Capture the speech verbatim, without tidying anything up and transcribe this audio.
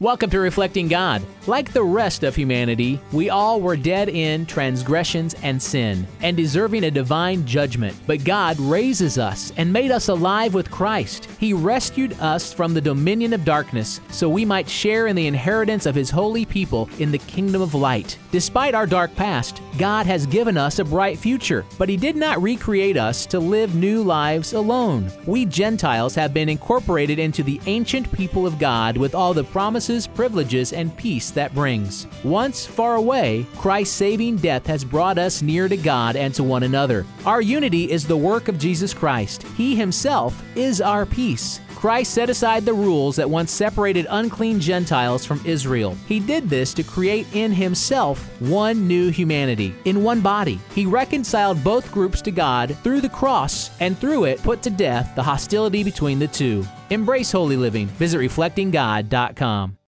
Welcome to Reflecting God. Like the rest of humanity, we all were dead in transgressions and sin, and deserving a divine judgment. But God raises us and made us alive with Christ. He rescued us from the dominion of darkness so we might share in the inheritance of His holy people in the kingdom of light. Despite our dark past, God has given us a bright future, but He did not recreate us to live new lives alone. We Gentiles have been incorporated into the ancient people of God with all the promises, privileges, and peace that brings. Once far away, Christ's saving death has brought us near to God and to one another. Our unity is the work of Jesus Christ. He Himself is our peace. Christ set aside the rules that once separated unclean Gentiles from Israel. He did this to create in Himself one new humanity, in one body. He reconciled both groups to God through the cross, and through it put to death the hostility between the two. Embrace holy living. Visit reflecting god dot com.